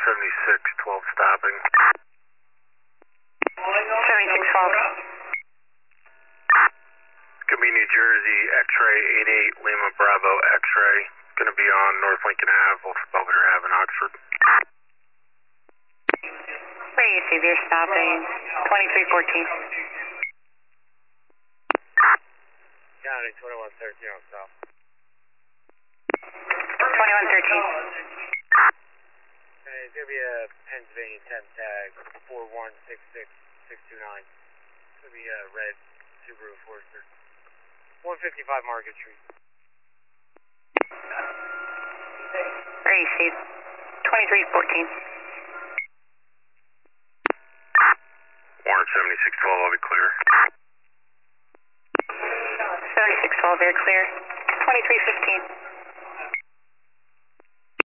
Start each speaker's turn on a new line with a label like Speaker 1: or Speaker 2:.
Speaker 1: 7612 stopping.
Speaker 2: 7612.
Speaker 1: Gonna be New Jersey, X-ray 88 Lima Bravo X-ray. Gonna be on North Lincoln Ave, off Belvedere Ave in Oxford.
Speaker 2: Where do you see you're stopping? 2314.
Speaker 1: County 2113 on south.
Speaker 2: 2113.
Speaker 1: It's gonna be a Pennsylvania temp tag 4166629. It's gonna be a red Subaru Forester. 155 Market Street.
Speaker 2: Where do you see 2314?
Speaker 1: Warren 7612, I'll be clear.
Speaker 2: 7612, you're clear. 2315.